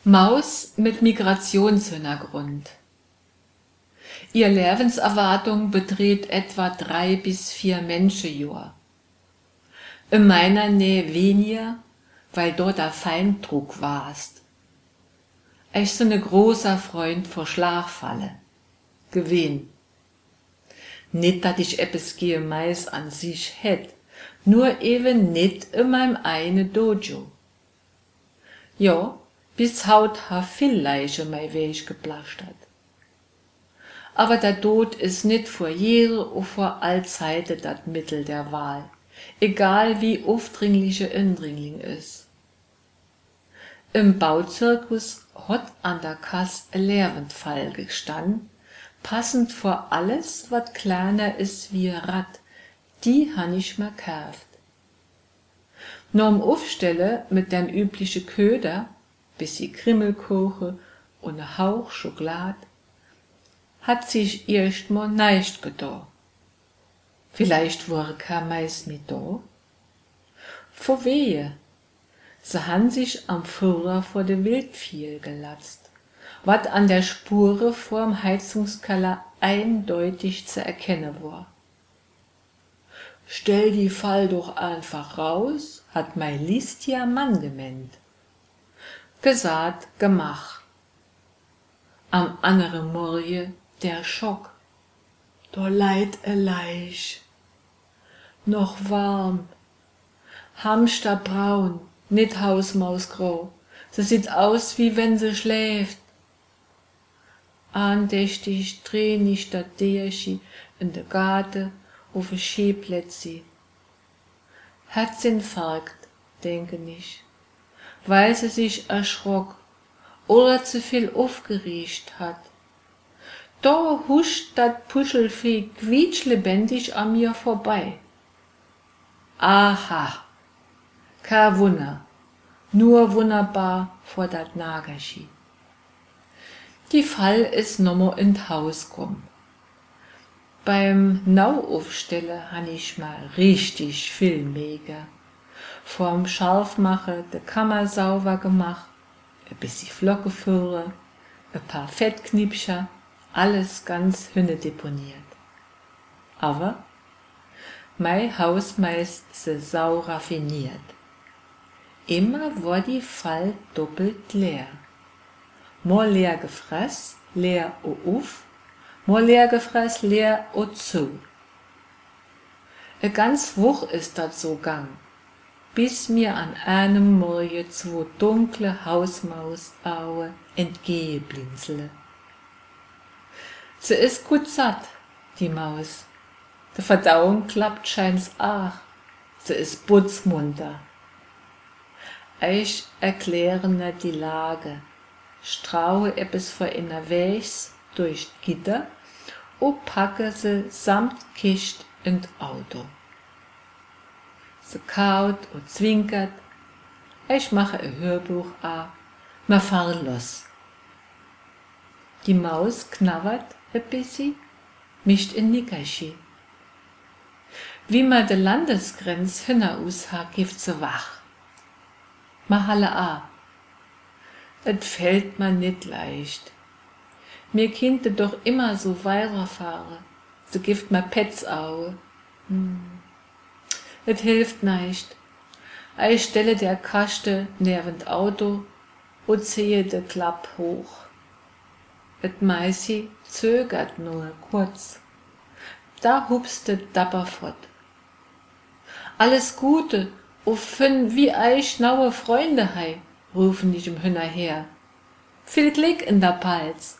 Maus mit Migrationshintergrund. Ihr Lebenserwartung beträgt etwa 3 bis 4 Menschenjahr. In meiner Nähe weniger, weil dort der Feindruck warst. Ich bin ein großer Freund vor Schlagfalle. Gewinn. Nicht, dass ich etwas gegen Mais an sich hätt, nur eben nicht in meinem einen Dojo. Ja, bis haut ha viel Leiche mein Weg geplastert. Aber der Tod ist nicht vor jeder und vor all Zeiten das Mittel der Wahl, egal wie aufdringliche Indringling ist. Im Bauzirkus hat an der Kasse ein Lehrwendfall gestanden, passend vor alles, wat kleiner ist wie ein Rad, die han ich mal gekauft. Norm Aufstelle mit dem üblichen Köder, bisschen Krimmelkuchen und ein Hauch Schokolade, hat sich erst mal nicht getan. Vielleicht war kein Mais mit da. Vor wehe, sie han sich am Führer vor de Wildvieh gelatzt, wat an der Spure vorm Heizungskeller eindeutig zu erkennen war. Stell die Fall doch einfach raus, hat mein listiger Mann gemeint. Gesagt, gemach. Am anderen Morgen der Schock. Da leid Leich. Noch warm. Hamsterbraun, nicht Hausmausgrau. Sie sieht aus, wie wenn sie schläft. Andächtig dreh ich das Därschi in der Garten auf ein Skiplätzi. Herzinfarkt, denke ich, weil sie sich erschrock oder zu viel aufgeregt hat. Da huscht dat Puschelvieh quietschlebendig an mir vorbei. Aha, kein Wunder, nur wunderbar vor dat Nagerschi. Die Fall ist nommer in Haus gekommen. Beim Nauaufstellen han ich mal richtig viel mega. Vorm Scharfmachen de Kammer sauber gemacht, ein bisschen Flocke führen, ein paar Fettknipscher, alles ganz hünne deponiert. Aber mein Hausmeister ist sau raffiniert. Immer war die Fall doppelt leer. Mal leer gefressen, leer auf, mal leer gefressen, leer zu. E ganz Woche ist das so gang, bis mir an einem Morgen 2 dunkle Hausmausaue entgegenblinzele. Sie ist gut satt, die Maus. Die Verdauung klappt scheint's auch. Sie ist putzmunter. Ich erkläre ne die Lage, straue etwas vor inner Wegs durch Gitter und packe sie samt Kist in Auto. Sie kaut und zwinkert, ich mache ein Hörbuch an, wir fahren los. Die Maus knabbert ein bisschen, mischt in Nickerschi. Wie man de Landesgrenz hinaus hat, gibt sie wach. Ma halle a. Et fällt mir nicht leicht. Mir kindte doch immer so weiterfahren. So gibt mir Petz au. Et hilft nicht. Ich stelle der Kaste neben Auto und ziehe de Klapp hoch. Et Meisi zögert nur kurz. Da hupste dapper fort. Alles Gute, o fünn wie eich naue Freunde hei, rufen die im Hünner her. Viel Glück in der Palz.